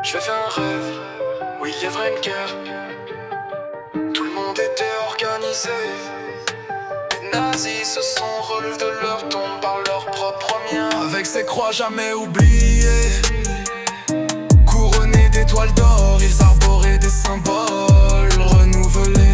Je vais faire un rêve où il y avait une guerre. Tout le monde était organisé. Les nazis se sont relevés de leur tombe par leurs propres miens. Avec ces croix jamais oubliées, couronnées d'étoiles d'or, ils arboraient des symboles renouvelés.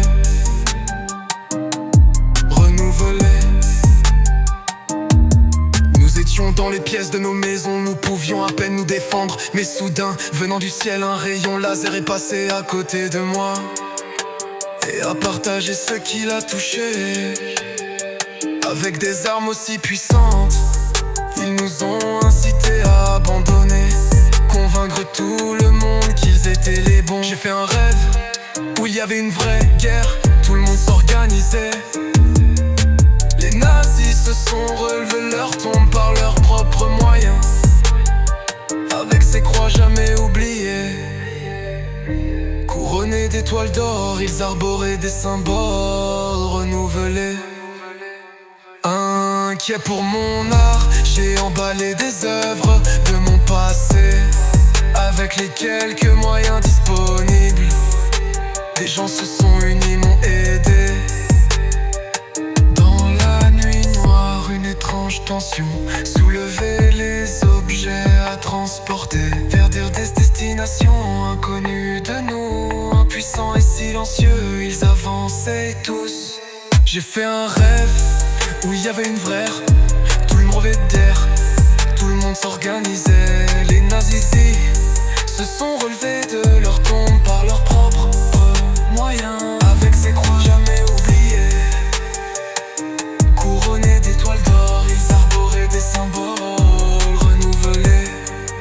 Nous étions dans les pièces de nos maisons, nous pouvions à peine nous défendre. Mais soudain, venant du ciel, un rayon laser est passé à côté de moi et a partagé ce qu'il a touché. Avec des armes aussi puissantes, ils nous ont incités à abandonner, convaincre tout le monde qu'ils étaient les bons. J'ai fait un rêve où il y avait une vraie guerre, tout le monde s'organisait. Les nazis se sont relevés leur tombe par leurs propres moyens. Avec ces croix jamais oubliées, couronnés d'étoiles d'or, ils arboraient des symboles renouvelés. Inquiet pour mon art, j'ai emballé des œuvres de mon passé. Avec les quelques moyens disponibles, des gens se sont unis, m'ont aidé. Dans la nuit noire, une étrange tension soulevait les objets à transporter vers des destinations inconnues de nous. Impuissants et silencieux, ils avançaient tous. J'ai fait un rêve où il y avait une vraie ère, tout le monde rêvait d'air, tout le monde s'organisait. Les nazis se sont relevés de leur tombe par leurs propres moyens. Avec ces croix jamais oubliées, couronnés d'étoiles d'or, ils arboraient des symboles renouvelés.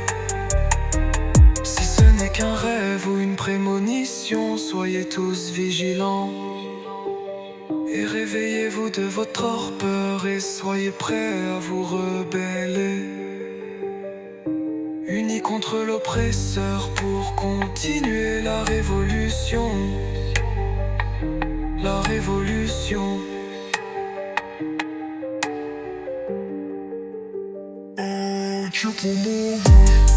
Si ce n'est qu'un rêve ou une prémonition, soyez tous vigilants et réveillez-vous de votre torpeur et soyez prêts à vous rebeller, unis contre l'oppresseur pour continuer la révolution. La révolution. Inquiet pour mon